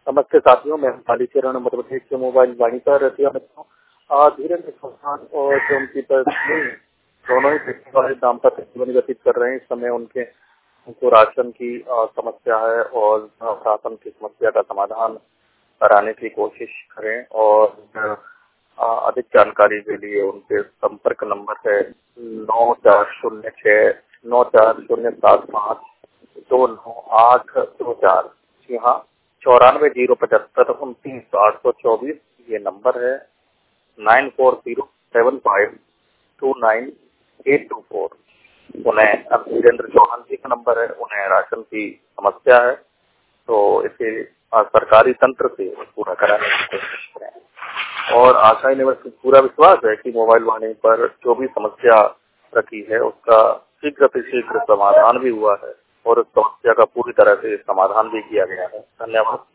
नमस्ते साथियों, मैं कालीचरण मध्य प्रदेश के मोबाइल वाणी पर रतिया मित्रों। धीरेन्द्र चौहान और जो उनकी पत्नी दोनों ही पेशे वाले दाम्पत्य जीवन व्यतीत कर रहे हैं। इस समय उनको राशन की समस्या है और राशन की समस्या का समाधान कराने की कोशिश करें। और अधिक जानकारी के लिए उनके संपर्क नंबर है 9406-7529824। जी हाँ, 9407593824 ये नंबर है। 9407529824। उन्हें अब धीरेन्द्र चौहान जी का नंबर है। उन्हें राशन की समस्या है, तो इसे सरकारी तंत्र से पूरा कराने की कोशिश करें। और आशा निवासी पूरा विश्वास है कि मोबाइल वाणी पर जो भी समस्या रखी है उसका शीघ्र से शीघ्र समाधान भी हुआ है और उस समस्या का पूरी तरह से समाधान भी किया गया है। धन्यवाद।